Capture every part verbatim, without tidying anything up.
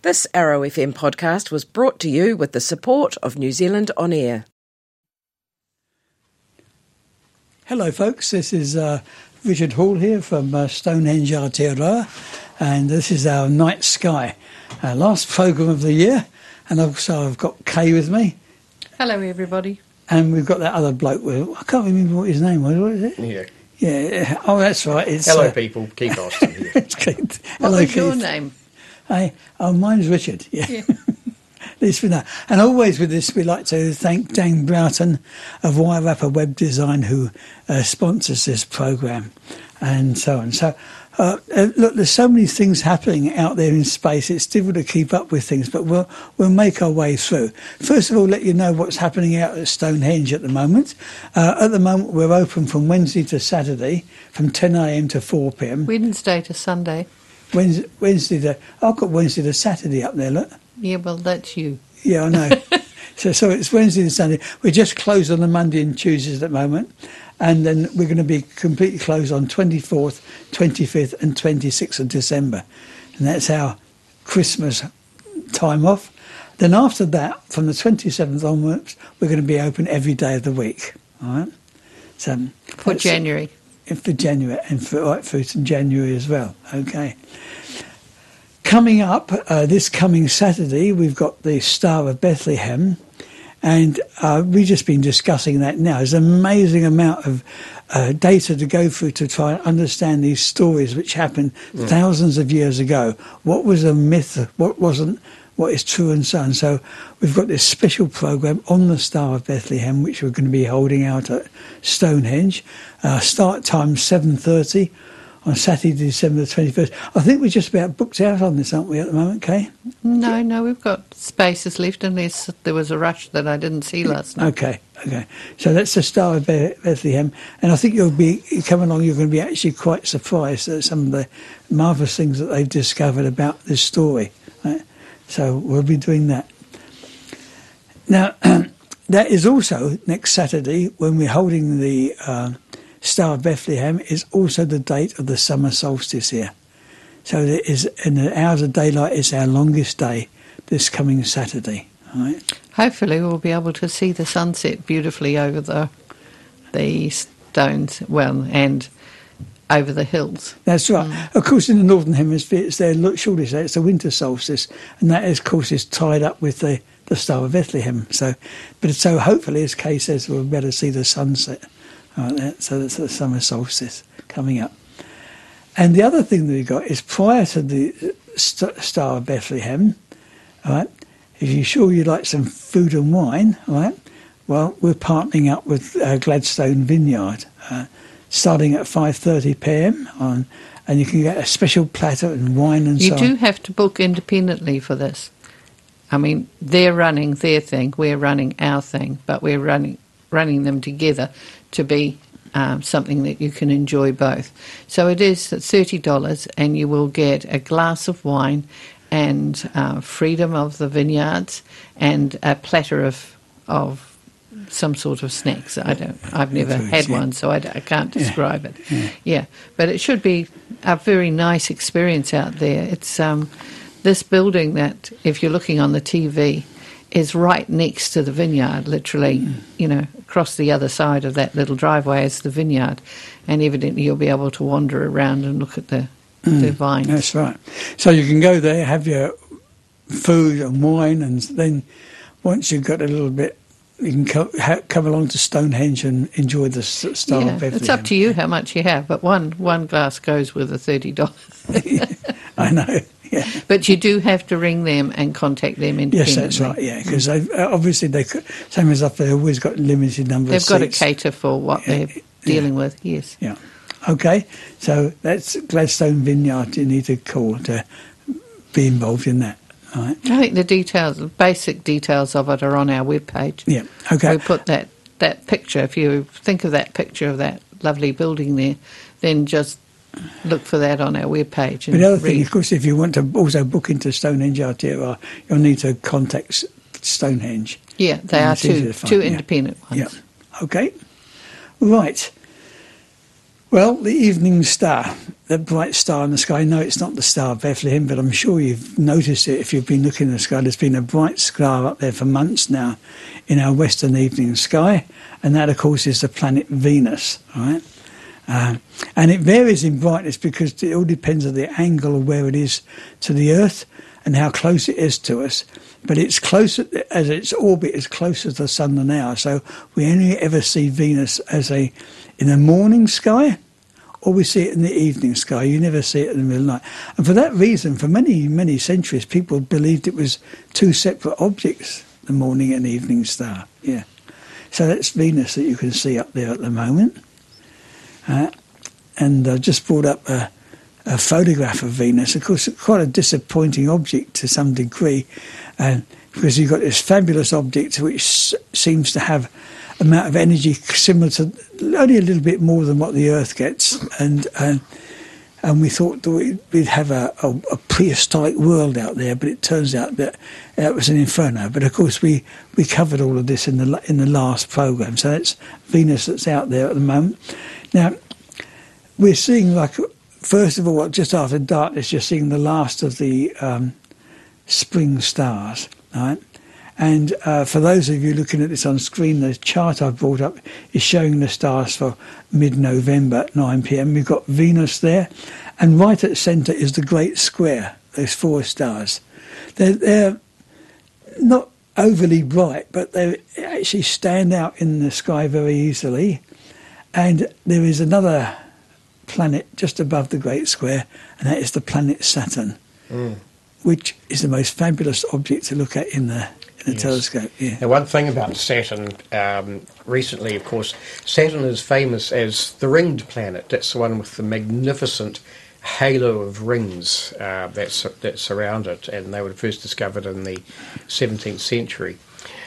This Arrow F M podcast was brought to you with the support of New Zealand On Air. Hello folks, this is uh, Richard Hall here from uh, Stonehenge Aotearoa, and this is our night sky, our last programme of the year, and also I've got Kay with me. Hello everybody. And we've got that other bloke with, I can't remember what his name was, what is it? Yeah. Yeah, oh that's right. It's, Hello uh, people, Keith Austin here. it's Keith. What Hello, was Keith. your name? Hey, oh, mine's Richard, yeah. Yeah. At least we know. And always with this, we like to thank Dan Broughton of Wairarapa Web Design, who uh, sponsors this programme, and so on. So, uh, uh, look, there's so many things happening out there in space, it's difficult to keep up with things, but we'll, we'll make our way through. First of all, let you know what's happening out at Stonehenge at the moment. Uh, at the moment, we're open from Wednesday to Saturday, from ten a m to four p m. Wednesday to Sunday. Wednesday, Wednesday to, I've got Wednesday to Saturday up there, look. Yeah, well, that's you. Yeah, I know. so so it's Wednesday and Sunday. We're just closed on the Monday and Tuesdays at the moment. And then we're going to be completely closed on twenty-fourth, twenty-fifth and twenty-sixth of December. And that's our Christmas time off. Then after that, from the twenty-seventh onwards, we're going to be open every day of the week. All right? So For January. For January, and for, right, for January as well. Okay. Coming up, uh, this coming Saturday, we've got the Star of Bethlehem, and uh, we've just been discussing that now. There's an amazing amount of uh, data to go through to try and understand these stories which happened mm. thousands of years ago. What was a myth, what wasn't, what is true, and so on. So we've got this special programme on the Star of Bethlehem, which we're going to be holding out at Stonehenge. Uh, start time seven thirty. On Saturday, December the twenty-first. I think we're just about booked out on this, aren't we, at the moment, Kay? No, no, we've got spaces left unless there was a rush that I didn't see last night. Okay, okay. So that's the Star of Bethlehem. And I think you'll be, you come along, you're going to be actually quite surprised at some of the marvellous things that they've discovered about this story. Right? So we'll be doing that. Now, that is also next Saturday when we're holding the... Uh, Star of Bethlehem is also the date of the summer solstice here. So there is, in the hours of daylight, is our longest day this coming Saturday. Right? Hopefully we'll be able to see the sunset beautifully over the the stones, well, and over the hills. That's right. Mm. Of course, in the Northern Hemisphere, it's their shortest day, it's the winter solstice, and that, is, of course, is tied up with the, the Star of Bethlehem. So, but so hopefully, as Kay says, we'll be able to see the sunset. Right, so that's the summer solstice coming up. And the other thing that we've got is prior to the st- Star of Bethlehem, all right, if you're sure you'd like some food and wine, all right, well, we're partnering up with uh, Gladstone Vineyard, uh, starting at five thirty p m, on, and you can get a special platter and wine and you so on. You do have to book independently for this. I mean, they're running their thing, we're running our thing, but we're running running them together to be um, something that you can enjoy both. So it is thirty dollars and you will get a glass of wine and uh, freedom of the vineyards and a platter of of some sort of snacks. I don't, I've never Foods, had yeah. one, so I, I can't describe yeah. it. Yeah. yeah, but it should be a very nice experience out there. It's um, this building that, if you're looking on the T V, is right next to the vineyard, literally, mm. you know, across the other side of that little driveway is the vineyard. And evidently you'll be able to wander around and look at the, mm. the vines. That's right. So you can go there, have your food and wine, and then once you've got a little bit, you can co- ha- come along to Stonehenge and enjoy the s- Star yeah, of Bethlehem. It's up to you how much you have, but one, one glass goes with the thirty dollars. I know. Yeah. But you do have to ring them and contact them independently. Yes, that's right, yeah, because mm. uh, obviously, they could, same as up there, they've always got a limited number they've of seats. They've got to cater for what yeah. they're dealing yeah. with, yes. Yeah. Okay, so that's Gladstone Vineyard you need to call to be involved in that. All right. I think the details, the basic details of it are on our webpage. Yeah, okay. We put that, that picture, if you think of that picture of that lovely building there, then just look for that on our webpage. But the other thing, of course, if you want to also book into Stonehenge Aotearoa, you'll need to contact Stonehenge. Yeah, they are two, two yeah. independent ones. Yeah. Okay. Right. Well, the evening star, the bright star in the sky. No, it's not the Star of Bethlehem, but I'm sure you've noticed it if you've been looking in the sky. There's been a bright star up there for months now in our western evening sky, and that, of course, is the planet Venus, right? Uh, and it varies in brightness because it all depends on the angle of where it is to the Earth and how close it is to us. But it's closer, as its orbit is closer to the Sun than ours, so we only ever see Venus as a in the morning sky, or we see it in the evening sky. You never see it in the middle of the night. And for that reason, for many, many centuries, people believed it was two separate objects, the morning and evening star. Yeah. So that's Venus that you can see up there at the moment. Uh, and I just brought up a, a photograph of Venus. Of course, it's quite a disappointing object to some degree, uh, because you've got this fabulous object which s- seems to have amount of energy similar to only a little bit more than what the Earth gets, and uh, and we thought that we'd have a, a, a prehistoric world out there, but it turns out that it was an inferno. But of course, we, we covered all of this in the in the last program. So that's Venus that's out there at the moment. Now we're seeing, like, first of all, just after darkness, you're seeing the last of the um, spring stars, right? And uh, for those of you looking at this on screen, the chart I've brought up is showing the stars for mid-November at nine p.m. We've got Venus there, and right at the centre is the Great Square, those four stars. They're, they're not overly bright, but they actually stand out in the sky very easily. And there is another planet just above the Great Square, and that is the planet Saturn, mm. which is the most fabulous object to look at in the The yes. telescope, yeah. Now, one thing about Saturn, um, recently, of course, Saturn is famous as the ringed planet. That's the one with the magnificent halo of rings uh, that, that surround it, and they were first discovered in the seventeenth century.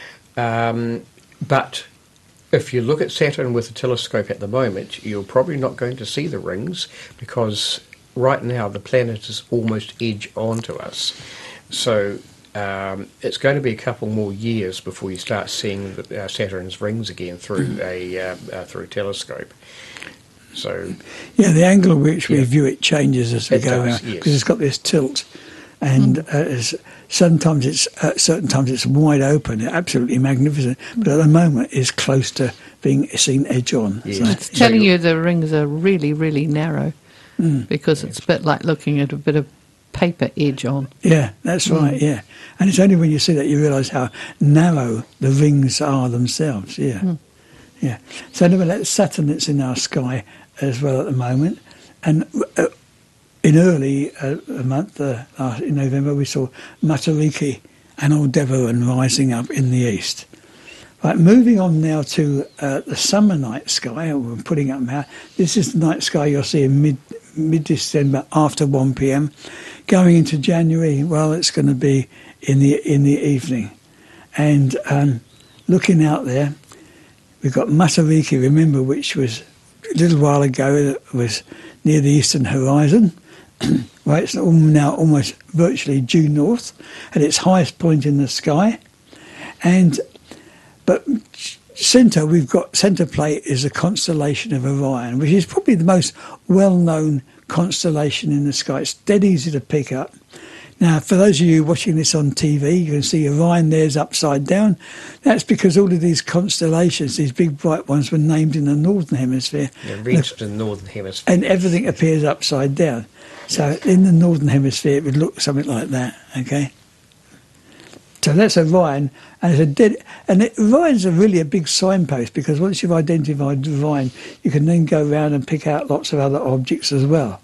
Um, but if you look at Saturn with a telescope at the moment, you're probably not going to see the rings, because right now the planet is almost edge on to us. So Um, it's going to be a couple more years before you start seeing the, uh, Saturn's rings again through a uh, uh, through a telescope. So, yeah, the angle at which we yeah. view it changes as we it go does, around, yes. because it's got this tilt, and mm. uh, it's, sometimes it's uh, certain times it's wide open, absolutely magnificent, but at the moment it's close to being seen edge on. Yes. So, it's telling you the rings are really, really narrow, mm. because it's a bit like looking at a bit of paper edge on. Yeah, that's right, mm. yeah. And it's only when you see that you realise how narrow the rings are themselves, yeah. Mm. Yeah. So anyway, that's Saturn that's in our sky as well at the moment. And uh, in early uh, a month, uh, in November, we saw Matariki and Aldebaran rising up in the east. Right, moving on now to uh, the summer night sky, we're putting up now. This is the night sky you'll see in mid, mid-December after one p.m. Going into January, well, it's going to be in the in the evening. And um, looking out there, we've got Matariki, remember, which was a little while ago, it was near the eastern horizon. Right, it's now almost virtually due north at its highest point in the sky. And But centre, we've got centre plate is the constellation of Orion, which is probably the most well-known constellation in the sky. It's dead easy to pick up. Now, for those of you watching this on T V, you can see Orion there's upside down. That's because all of these constellations, these big bright ones, were named in the Northern Hemisphere. Yeah, reached in the Northern Hemisphere. And everything appears upside down. So in the Northern Hemisphere, it would look something like that, okay? So that's Orion, and it's a dead, and it, Orion's a really a big signpost, because once you've identified Orion, you can then go around and pick out lots of other objects as well.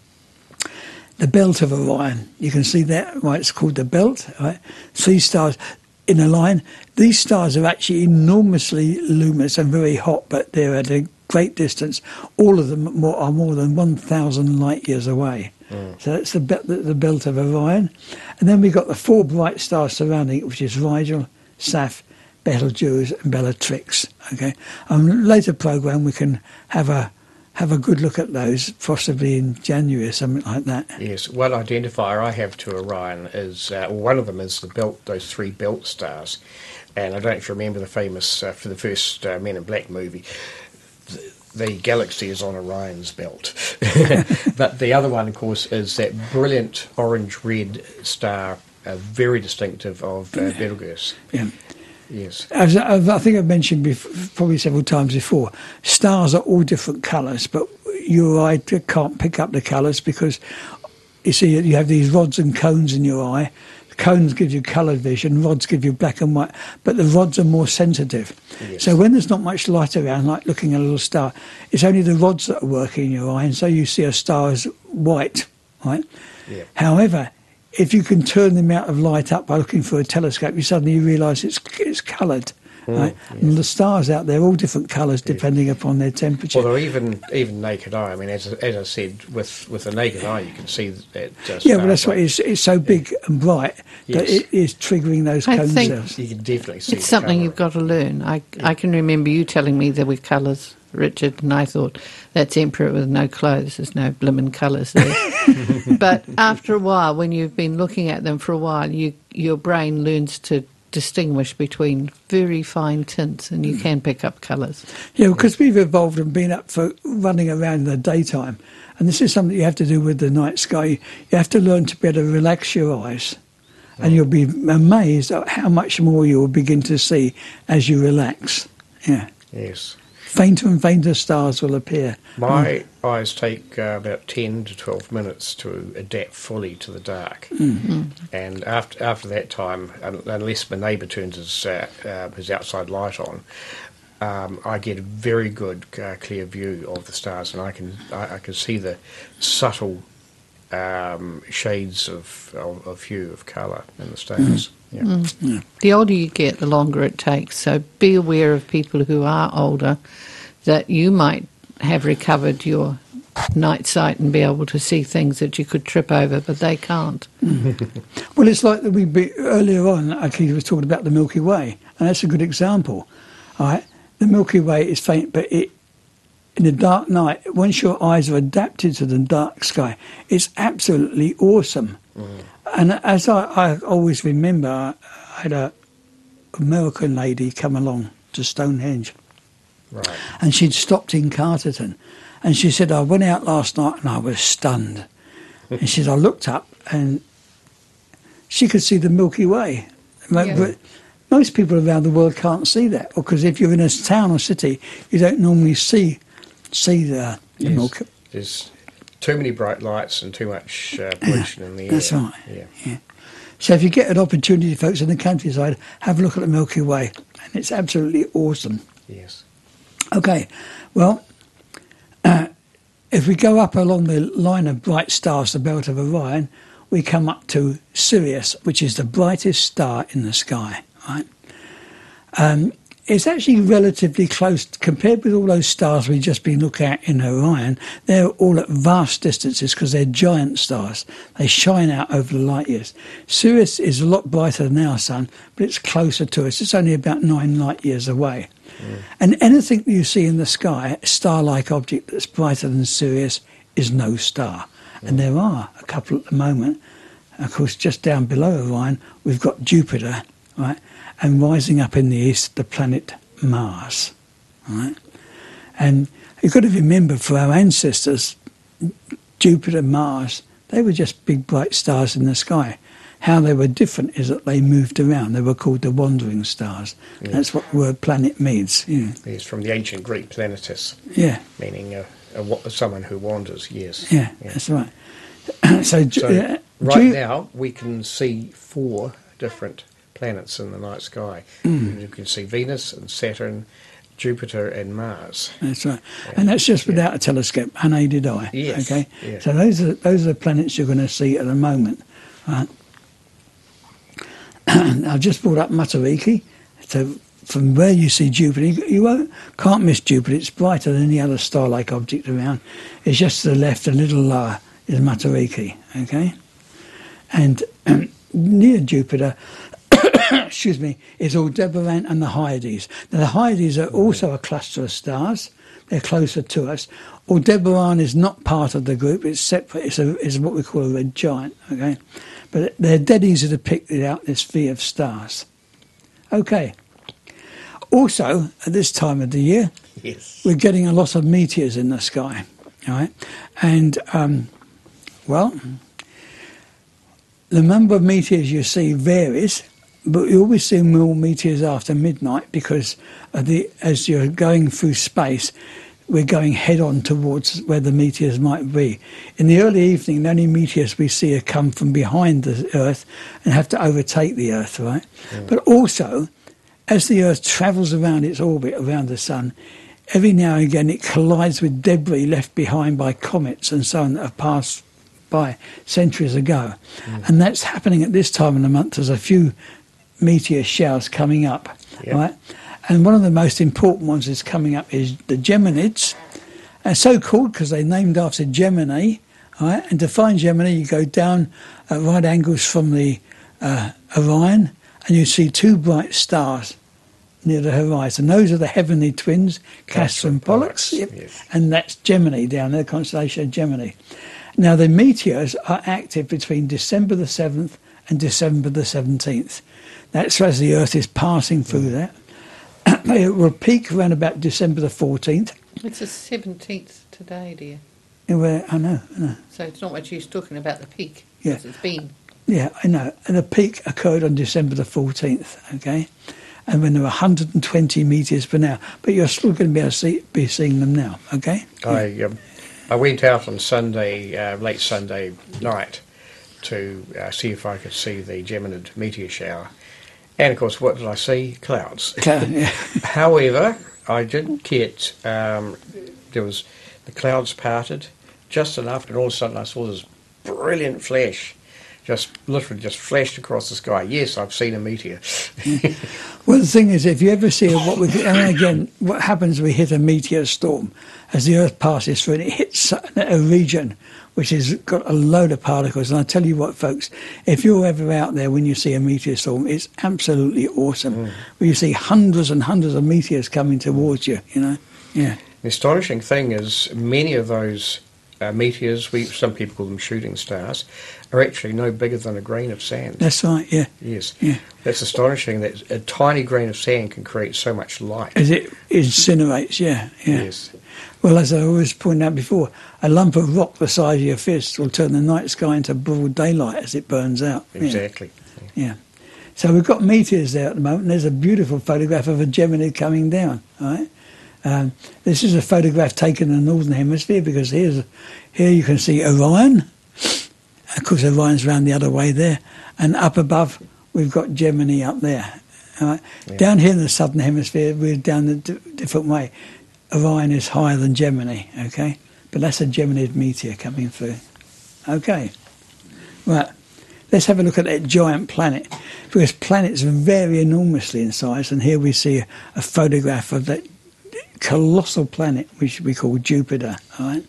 The belt of Orion, you can see that, right? It's called the belt, right? Three stars in a line. These stars are actually enormously luminous and very hot, but they're at a great distance. All of them more, are more than one thousand light years away. Mm. So that's the, the, the belt of Orion. And then we've got the four bright stars surrounding it, which is Rigel, Saph, Betelgeuse and Bellatrix. Okay. On a later programme, we can have a have a good look at those, possibly in January or something like that. Yes. One identifier I have to Orion is, uh, well, one of them is the belt, those three belt stars. And I don't know if you remember the famous, uh, for the first uh, Men in Black movie, the galaxy is on Orion's belt. But the other one, of course, is that brilliant orange-red star, uh, very distinctive of uh, Betelgeuse. Yeah. Yes. As I think I've mentioned before, probably several times before, stars are all different colours, but your eye can't pick up the colours because, you see, you have these rods and cones in your eye. The cones give you coloured vision, rods give you black and white, but the rods are more sensitive. Yes. So when there's not much light around, like looking at a little star, it's only the rods that are working in your eye, and so you see a star as white, right? Yeah. However, if you can turn the amount of light up by looking through a telescope, you suddenly realise it's it's coloured. Mm, right? yes. And the stars out there, all different colours depending upon their temperature. Although even even naked eye, I mean, as as I said, with with a naked eye, you can see that. Uh, yeah, well, that's why it's it's so big and bright that Yes. it is triggering those I cone think- cells. You can definitely see. It's the something colour. you've got to learn. I, I can remember you telling me there were colours, Richard, and I thought, that's Emperor with no clothes. There's no blimmin' colours there. But after a while, when you've been looking at them for a while, you your brain learns to distinguish between very fine tints, and you can pick up colours. Yeah, because we've evolved and been up for running around in the daytime, and this is something you have to do with the night sky. You have to learn to be able to relax your eyes, and you'll be amazed at how much more you will begin to see as you relax. Yeah, Yes. fainter and fainter stars will appear. My eyes take uh, about ten to twelve minutes to adapt fully to the dark. Mm-hmm. And after after that time, un- unless my neighbour turns his, uh, uh, his outside light on, um, I get a very good uh, clear view of the stars, and I can I, I can see the subtle um, shades of, of, of hue, of colour in the stars. Yeah. The older you get, the longer it takes. So be aware of people who are older, that you might have recovered your night sight and be able to see things that you could trip over, but they can't. Well, it's like that we be, earlier on, Aki was talking about the Milky Way, and that's a good example. All right, the Milky Way is faint, but it in the dark night, once your eyes are adapted to the dark sky, it's absolutely awesome. Mm. And as I, I always remember, I had a American lady come along to Stonehenge, Right. and she'd stopped in Carterton, and she said, I went out last night and I was stunned. And she said, I looked up and she could see the Milky Way. Yeah. But most people around the world can't see that, because if you're in a town or city, you don't normally see see the, the Yes. Milky. There's too many bright lights and too much uh, pollution in the air. That's right. Yeah. Yeah. So if you get an opportunity, folks, in the countryside, have a look at the Milky Way, and it's absolutely awesome. Yes. Okay, well, uh, if we go up along the line of bright stars, the belt of Orion, we come up to Sirius, which is the brightest star in the sky, right? Um, it's actually relatively close compared with all those stars we've just been looking at in Orion. They're all at vast distances because they're giant stars. They shine out over the light years. Sirius is a lot brighter than our sun, but it's closer to us. It's only about nine light years away. Mm. And anything you see in the sky, a star-like object that's brighter than Sirius, is no star. Mm. And there are a couple at the moment. Of course, just down below Orion, we've got Jupiter, right? And rising up in the east, the planet Mars, right? And you've got to remember, for our ancestors, Jupiter, Mars, they were just big bright stars in the sky. How they were different is that they moved around. They were called the wandering stars. Yeah. That's what the word planet means. Yeah, It's from the ancient Greek planetus, yeah, meaning a, a, wa- someone who wanders, yes. yeah, that's right. so, Ju- So uh, right Ju- now we can see four different planets in the night sky. Mm. You can see Venus and Saturn, Jupiter and Mars. That's right, and that's just without a telescope, unaided eye. Yes, Okay, yeah. so those are those are the planets you're going to see at the moment. Right? I've just brought up Matariki. So from where you see Jupiter, you, you won't, can't miss Jupiter. It's brighter than any other star-like object around. It's just to the left, a little lower, is Matariki. Okay, and um, near Jupiter. excuse me, is Aldebaran and the Hyades. Now, the Hyades are also a cluster of stars. They're closer to us. Aldebaran is not part of the group. It's separate. It's, a, it's what we call a red giant, okay? But they're dead easy to pick out this V of stars. Okay. Also, at this time of the year, Yes. we're getting a lot of meteors in the sky, all right? And, um, well, the number of meteors you see varies, but you always see more meteors after midnight because of the, as you're going through space, we're going head-on towards where the meteors might be. In the early evening, the only meteors we see are come from behind the Earth and have to overtake the Earth, right? Mm. But also, as the Earth travels around its orbit around the Sun, every now and again it collides with debris left behind by comets and so on that have passed by centuries ago. Mm. And that's happening at this time of the month. There's a few meteor showers coming up, yep. right? And one of the most important ones that's coming up is the Geminids. And so called because they're named after Gemini, right? And to find Gemini, you go down at right angles from the uh, Orion, and you see two bright stars near the horizon. Those are the heavenly twins, Castor and Pollux, yep. yes. and that's Gemini down there, the constellation of Gemini. Now, the meteors are active between December the seventh and December the seventeenth. That's as the Earth is passing through that. It will peak around about December the fourteenth. It's the seventeenth today, dear. Yeah, well, I know, I know. So it's not much use talking about the peak, yeah. as it's been. Yeah, I know. And the peak occurred on December the fourteenth, okay? And when there were one hundred twenty meteors per now. But you're still going to be able to see, be seeing them now, okay? I, um, I went out on Sunday, uh, late Sunday night, to uh, see if I could see the Geminid meteor shower. And, of course, what did I see? Clouds. Cloud, yeah. However, I did get, um, there was, the clouds parted just enough, and all of a sudden I saw this brilliant flash, just literally just flashed across the sky. Yes, I've seen a meteor. Well, the thing is, if you ever see what we, and again, what happens, we hit a meteor storm as the Earth passes through and it hits a region which has got a load of particles. And I tell you what, folks, if you're ever out there when you see a meteor storm, it's absolutely awesome. Mm. Where you see hundreds and hundreds of meteors coming towards you, you know. Yeah. The astonishing thing is many of those uh, meteors, we some people call them shooting stars, are actually no bigger than a grain of sand. That's right, yeah. Yes. Yeah. That's astonishing that a tiny grain of sand can create so much light. As it incinerates, yeah, yeah. Yes. Well, as I always pointed out before, a lump of rock the size of your fist will turn the night sky into broad daylight as it burns out. Exactly. Yeah. yeah. So we've got meteors there at the moment. And there's a beautiful photograph of a Gemini coming down, right? Um, this is a photograph taken in the Northern Hemisphere because here's, here you can see Orion. Of course, Orion's round the other way there. And up above, we've got Gemini up there. Right? Yeah. Down here in the Southern Hemisphere, we're down a d- different way. Orion is higher than Gemini, okay? But that's a Geminid meteor coming through. Okay. Right. Let's have a look at that giant planet. Because planets vary enormously in size, and here we see a, a photograph of that colossal planet, which we call Jupiter, all right?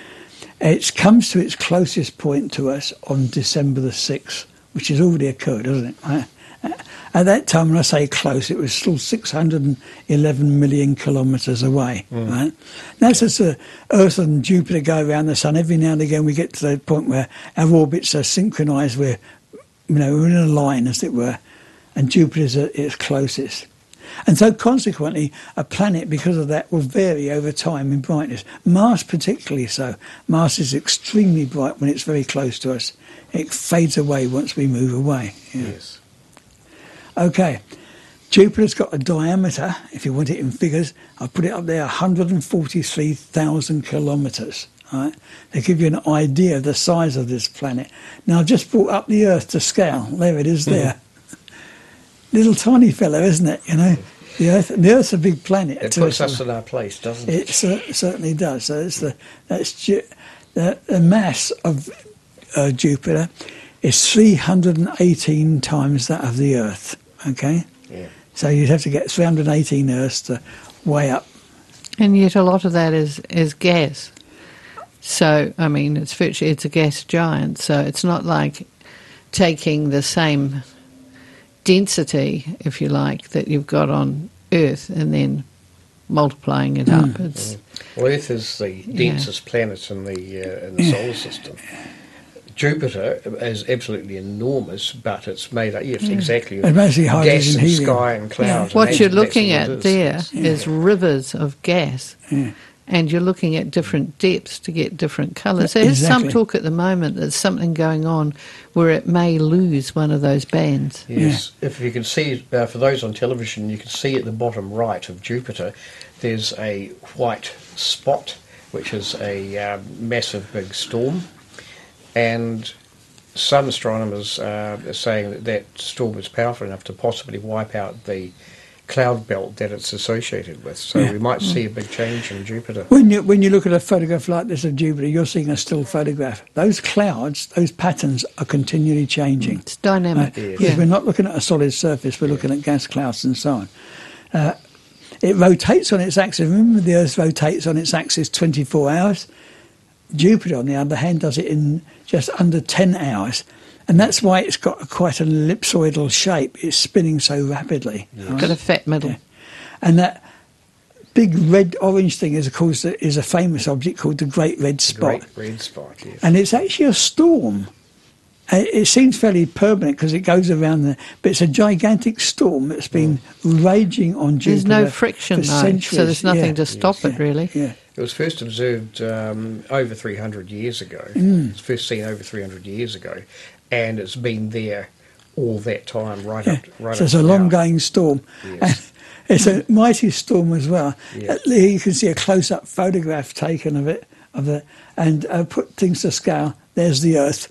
It comes to its closest point to us on December the sixth, which has already occurred, hasn't it? Right? At that time, when I say close, it was still six hundred eleven million kilometres away. Mm. Right? That's as the Earth and Jupiter go around the Sun. Every now and again, we get to the point where our orbits are synchronised. We're, you know, we're in a line, as it were, and Jupiter's at its closest. And so, consequently, a planet, because of that, will vary over time in brightness. Mars, particularly so. Mars is extremely bright when it's very close to us. It fades away once we move away. Yeah. Yes. Okay, Jupiter's got a diameter, if you want it in figures, I'll put it up there, one hundred forty-three thousand kilometres. Right? They give you an idea of the size of this planet. Now, I've just brought up the Earth to scale. There it is there. Little tiny fella, isn't it, you know? The Earth, the Earth's a big planet. It puts us in our place, doesn't it? It cer- certainly does. So it's the, that's Ju- the, the mass of uh, Jupiter is three hundred eighteen times that of the Earth. Okay, yeah. So you'd have to get three hundred eighteen Earths to weigh up. And yet a lot of that is, is gas. So, I mean, it's virtually, it's a gas giant. So it's not like taking the same density, if you like, that you've got on Earth and then multiplying it up. Mm. It's, well, Earth is the densest yeah. planet in the, uh, in the yeah. solar system. Jupiter is absolutely enormous, but it's made up, yes, Mm. exactly, of It's mostly gas hydrogen, and helium. sky and clouds. Yeah. What and you're that's looking all it at is. there Yes. is rivers of gas. Yeah. And you're looking at different depths to get different colours. So there's some Exactly. talk at the moment that there's something going on where it may lose one of those bands. Yes, if you can see, uh, for those on television, you can see at the bottom right of Jupiter, there's a white spot, which is a um, massive big storm, and some astronomers uh, are saying that that storm is powerful enough to possibly wipe out the cloud belt that it's associated with. So Yeah. we might see a big change in Jupiter. When you when you look at a photograph like this of Jupiter, you're seeing a still photograph. Those clouds, those patterns are continually changing. It's dynamic. Uh, Yes. because Yeah. we're not looking at a solid surface, we're looking at gas clouds and so on. Uh, it rotates on its axis. Remember, the Earth rotates on its axis twenty-four hours. Jupiter, on the other hand, does it in just under ten hours. And that's why it's got a, quite an ellipsoidal shape. It's spinning so rapidly. It's got a fat middle. Yeah. And that big red-orange thing is, of course, is a famous object called the Great Red Spot. Great red spot, yes. And it's actually a storm. Uh, It seems fairly permanent because it goes around the... But it's a gigantic storm that's been raging on Jupiter. There's no friction, for though, centuries. so there's nothing Yeah. to stop Yeah. it, really. Yeah. It was first observed um, over three hundred years ago. Mm. It was first seen over three hundred years ago, and it's been there all that time, right Yeah. up, right So up it's a to now. long-going storm. Yes. It's a mighty storm as well. Yes. Uh, You can see a close-up photograph taken of it, of the, and uh, put things to scale. There's the Earth.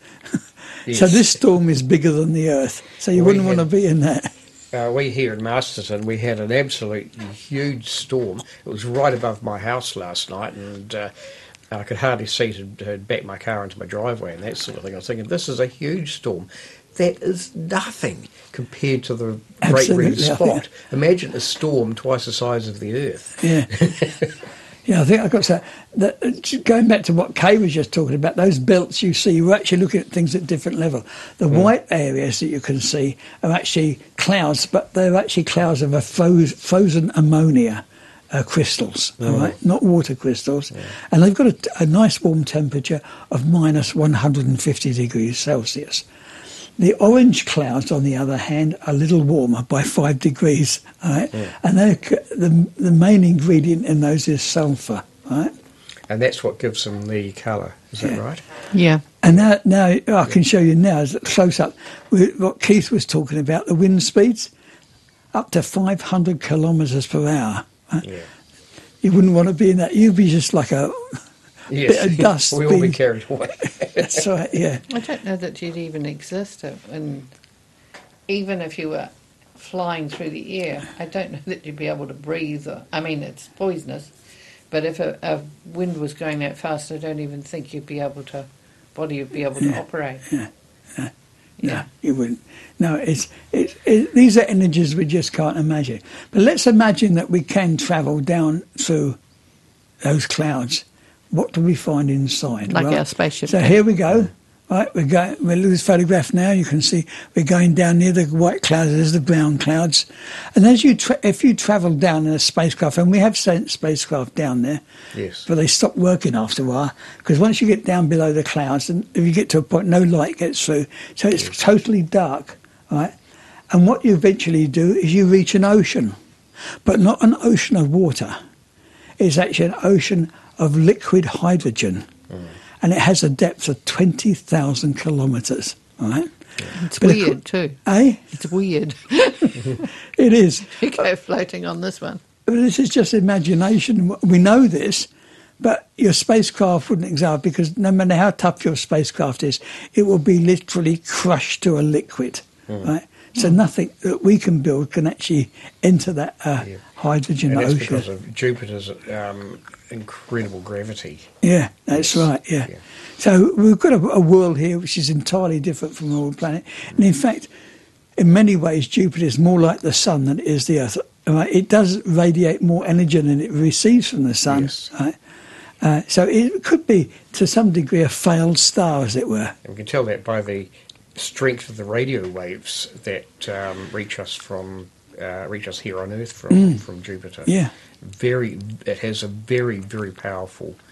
So Yes. this storm is bigger than the Earth. So you We wouldn't want to had- be in that. Uh, we here in Masterton, we had an absolutely huge storm. It was right above my house last night, and uh, I could hardly see to, to back my car into my driveway and that sort of thing. I was thinking, this is a huge storm. That is nothing compared to the Great Red Absolutely, I Spot. Imagine a storm twice the size of the Earth. Yeah. Yeah, I think I've got to say, that, going back to what Kay was just talking about, those belts you see, we're actually looking at things at different level. The white areas that you can see are actually clouds, but they're actually clouds of a froze, frozen ammonia uh, crystals, all right, not water crystals. And they've got a, a nice warm temperature of minus one hundred fifty degrees Celsius. The orange clouds, on the other hand, are a little warmer by five degrees, all right? Yeah. And they're c- the the main ingredient in those is sulfur, right? And that's what gives them the colour, is that Yeah. right? Yeah. And now, now I can show you now, is close up, with what Keith was talking about, the wind speeds, up to five hundred kilometres per hour. Right? Yeah. You wouldn't want to be in that. You'd be just like a Yes. bit of dust. we all be being- carried away. That's right, yeah. I don't know that you'd even exist. if- And even if you were flying through the air, I don't know that you'd be able to breathe. Or, I mean, it's poisonous. But if a, a wind was going that fast, I don't even think you'd be able to, body would be able to Yeah. operate. Yeah. Yeah. Yeah. No, you wouldn't. No, it's, it's it, these are energies we just can't imagine. But let's imagine that we can travel down through those clouds. What do we find inside? Like Right? our spaceship. So here we go. Right, we're going. We're this photograph now. You can see we're going down near the white clouds. There's the brown clouds, and as you tra- if you travel down in a spacecraft, and we have sent spacecraft down there, Yes. but they stop working after a while because once you get down below the clouds, and if you get to a point, no light gets through, so it's Yes. totally dark, right? And what you eventually do is you reach an ocean, but not an ocean of water. It's actually an ocean of liquid hydrogen. Mm. And it has a depth of twenty thousand kilometres, all right? It's But of weird too. Eh? It's weird. It is. You go floating on this one. But this is just imagination. We know this, but your spacecraft wouldn't exist because no matter how tough your spacecraft is, it will be literally crushed to a liquid, right? So nothing that we can build can actually enter that uh, Yeah. hydrogen And that's ocean. because of Jupiter's um, incredible gravity. Yeah, that's Yes. right, yeah. Yeah. So we've got a, a world here which is entirely different from our planet. And in fact, in many ways, Jupiter is more like the sun than it is the Earth. Right? It does radiate more energy than it receives from the sun. Yes. Right? Uh, so it could be, to some degree, a failed star, as it were. And we can tell that by the strength of the radio waves that um, reach us from uh, reach us here on Earth from from Jupiter. Mm. Yeah. Very, it has a very very powerful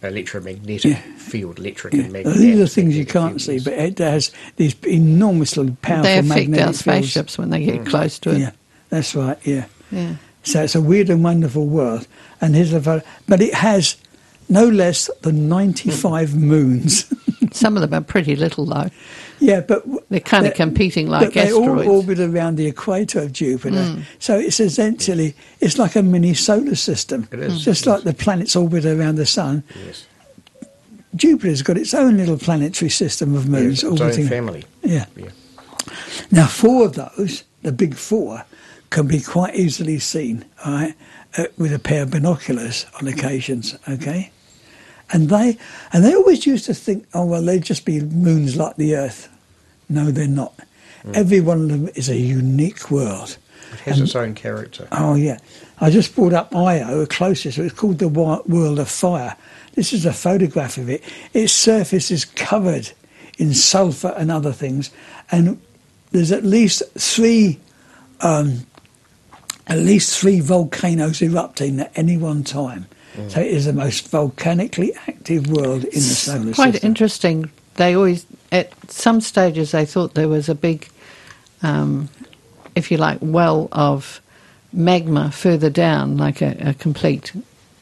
electromagnetic Yeah. field, electric Yeah. and Well, magnetic. these are things you can't see, but it has these enormously powerful They affect magnetic our fields. spaceships when they get close to it. Yeah, that's right. Yeah. Yeah. So it's a weird and wonderful world, and here's a photo, but it has no less than ninety-five moons. Some of them are pretty little, though. Yeah, but They're kind of they're- competing like but they asteroids. all orbit around the equator of Jupiter. So it's essentially it's like a mini solar system. It is, Just yes. like the planets orbit around the sun. Yes. Jupiter's got its own little planetary system of moons Yes, its own orbiting. family. Yeah. Yeah. Now, four of those, the big four, can be quite easily seen, all right, uh, with a pair of binoculars on occasions, okay? And they and they always used to think, oh, well, they'd just be moons like the Earth. No, they're not. Every one of them is a unique world. It has its own character. Oh, yeah. I just brought up Io, closest. It's called the Wi- World of Fire. This is a photograph of it. Its surface is covered in sulfur and other things. And there's at least three, um, at least three volcanoes erupting at any one time. So it is the most volcanically active world in the solar Quite system. interesting. They always, at some stages, they thought there was a big, um, if you like, well of magma further down, like a, a complete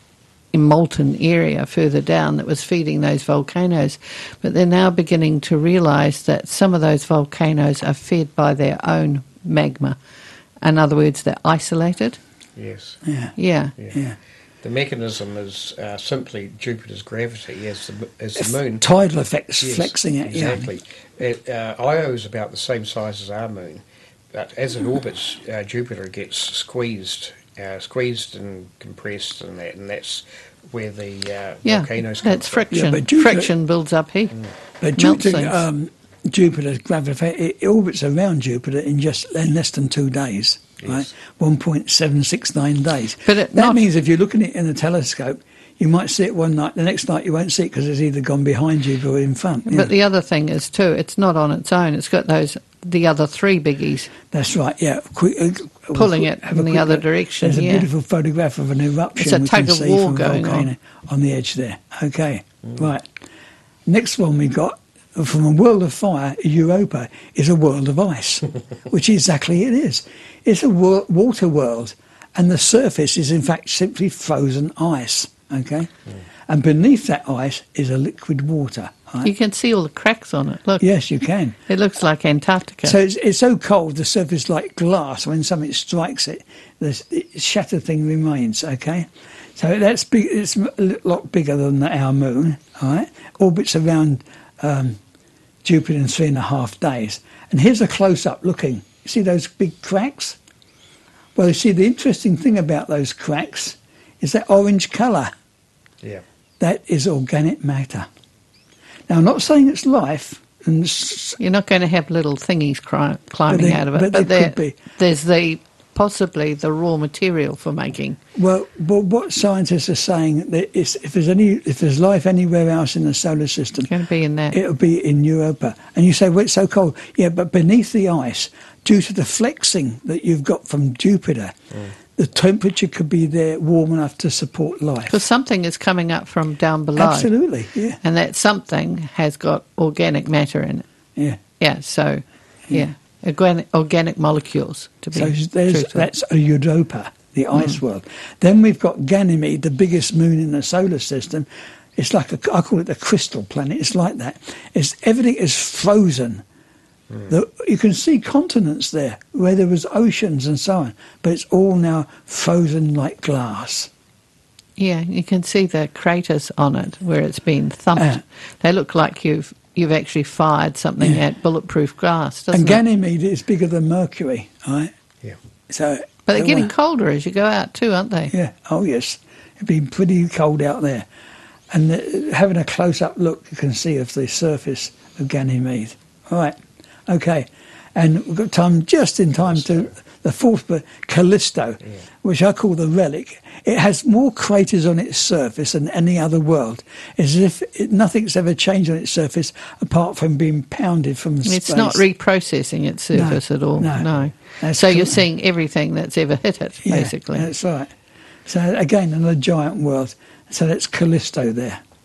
molten area further down that was feeding those volcanoes. But they're now beginning to realise that some of those volcanoes are fed by their own magma. In other words, they're isolated. Yes. Yeah, Yeah. Yeah. yeah. The mechanism is uh, simply Jupiter's gravity as the, as the moon. Tidal effects Yes, flexing it. yeah. Exactly. It, uh, Io is about the same size as our moon, but as it orbits, uh, Jupiter gets squeezed, uh, squeezed and compressed, and that, and that's where the uh, Yeah, volcanoes come that's from. friction. Yeah, but Jupiter- friction builds up heat. But due Melts to things. um, Jupiter's gravity, it orbits around Jupiter in just in less than two days, Yes. right? one point seven six nine days. But it that not- means if you're looking at it in a telescope, you might see it one night, the next night you won't see it because it's either gone behind you or in front. yeah. But the other thing is, too, it's not on its own. It's got those the other three biggies. That's right, yeah. Quick, uh, we'll Pulling quick- it have a in the quick other look. direction, There's a yeah. beautiful photograph of an eruption It's a we tug can of see war from a going volcano on. on the edge there. Okay, right. Next one we got from a world of fire, Europa is a world of ice, which exactly it is. It's a wa- water world, and the surface is in fact simply frozen ice. Okay, and beneath that ice is a liquid water. Right? You can see all the cracks on it. Look, Yes, you can. it looks like Antarctica. So it's, it's so cold, the surface is like glass. When something strikes it, the the shattered thing remains, okay? So that's big, it's a lot bigger than our moon, all right? Orbits around um, Jupiter in three and a half days. And here's a close-up looking. You see those big cracks? Well, you see, the interesting thing about those cracks is that orange colour. Yeah. That is organic matter. Now, I'm not saying it's life, and s- You're not going to have little thingies cri- climbing they- out of it, but but, they there, could be. there's the possibly the raw material for making. Well, but what scientists are saying that is, if there's any, if there's life anywhere else in the solar system, It's going to be in there. it'll be in Europa. And you say, well, it's so cold. Yeah, but beneath the ice, due to the flexing that you've got from Jupiter, the temperature could be there warm enough to support life. Because something is coming up from down below. Absolutely, yeah, And that something has got organic matter in it. yeah. Yeah, so, yeah, organic, organic molecules, to be So there's, truthful. that's a Europa, the ice world. Then we've got Ganymede, the biggest moon in the solar system. It's like, a, I call it the crystal planet. It's like that. It's, everything is frozen. The, you can see continents there where there was oceans and so on, but it's all now frozen like glass. Yeah, you can see the craters on it where it's been thumped. Uh, they look like you've you've actually fired something Yeah. at bulletproof glass, doesn't And it? Ganymede is bigger than Mercury, right? Yeah. So, But they're uh, getting colder as you go out too, aren't they? Yeah, oh yes. It'd be pretty cold out there. And uh, having a close-up look, you can see of the surface of Ganymede. All right, okay. And we've got time, just in time to the fourth, but Callisto, which I call the relic. It has more craters on its surface than any other world, as if it, nothing's ever changed on its surface apart from being pounded from space. It's not reprocessing its surface No, at all. no. No. That's So you're correct. seeing everything that's ever hit it, Yeah, basically. that's right. So again, another giant world. So that's Callisto there.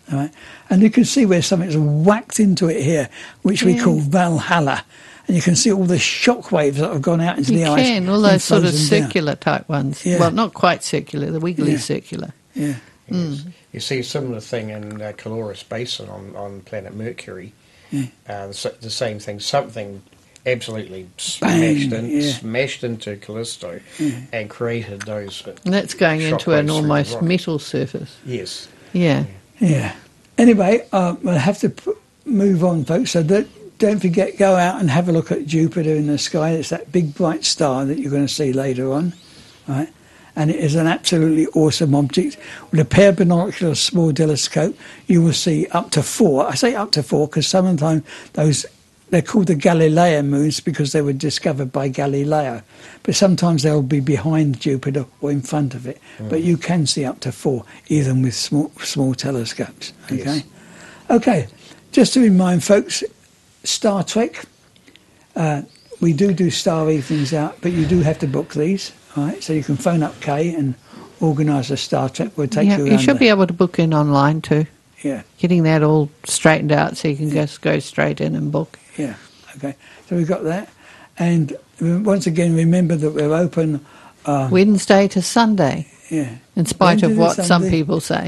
All right? And you can see where something's whacked into it here, which we Yeah. call Valhalla. And you can see all the shock waves that have gone out into You the ice. can, all and those sort of frozen down. circular type ones. Yeah. Well, not quite circular, the wiggly Yeah. circular. Yeah. Yes. You see a similar thing in uh, Calorus Basin on, on planet Mercury. Yeah. Uh, the, s- the same thing. Something absolutely smashed, in, yeah. smashed into Callisto and created those. uh, And that's going shock into an waves through the almost rocket. metal surface. Yes. Yeah. Yeah. Anyway, uh, we'll have to p- move on, folks. So don't, don't forget, go out and have a look at Jupiter in the sky. It's that big bright star that you're going to see later on, right? And it is an absolutely awesome object. With a pair of binoculars, small telescope, you will see up to four. I say up to four because sometimes those, they're called the Galilean moons because they were discovered by Galileo. But sometimes they'll be behind Jupiter or in front of it. Mm. But you can see up to four, even with small, small telescopes. Okay? Yes. Okay, just to remind folks, Star Trek, uh, we do do Star Evenings out, but you do have to book these. All right, so you can phone up Kay and organise a Star Trek. We'll take yeah, you you around should the- be able to book in online too. Yeah, Getting that all straightened out so you can just go straight in and book. yeah. Okay, so we've got that. And uh, once again, remember that we're open. Um, Wednesday to Sunday, yeah. in spite Wednesday of to what some Sunday. people say.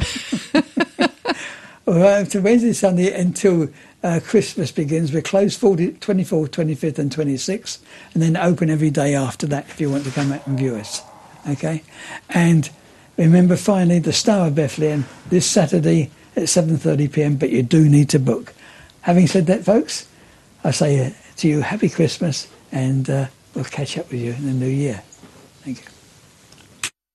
All right, so Wednesday, Sunday until uh, Christmas begins. We're closed forty, twenty-fourth, twenty-fifth and twenty-sixth, and then open every day after that if you want to come out and view us. Okay? And remember, finally, the Star of Bethlehem this Saturday at seven thirty p m, but you do need to book. Having said that, folks, I say uh, to you, Happy Christmas, and uh, we'll catch up with you in the new year. Thank you.